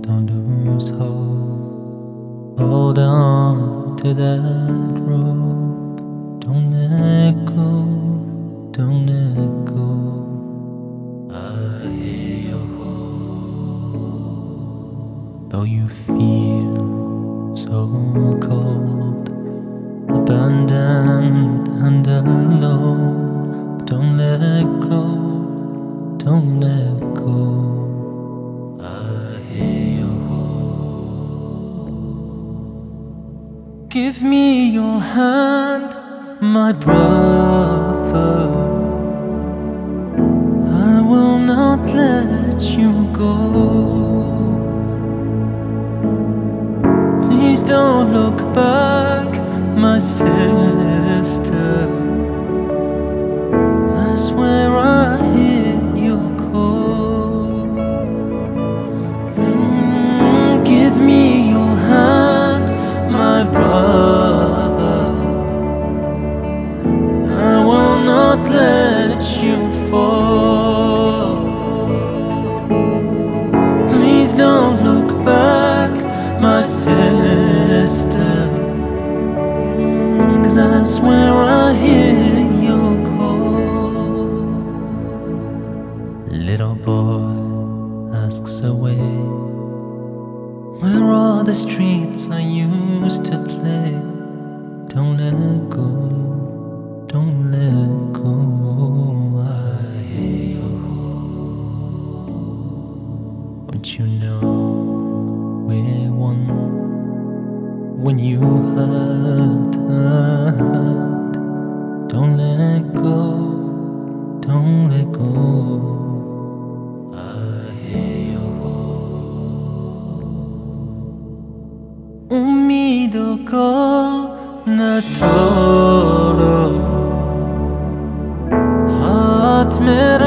Don't lose hope. Hold on to that rope. Don't let go. Don't let go. I hear your hope. Though you feel so cold, abandoned and alone, don't let go. Don't let go. I hear your hope. Give me your hand, my brother. I will not let you go. Please don't look back, my sister. I swear I hear your call. Give me your hand, my brother. I will not let you fall. Please don't look back, my sister, 'cause I swear I hear your call. Little boy asks away, where are the streets I used to play? Don't let go, don't let go. I hear your call. Don't you know we're one? When you hurt, don't let go, don't let go. I hear your call. Umido ko na toro, heart में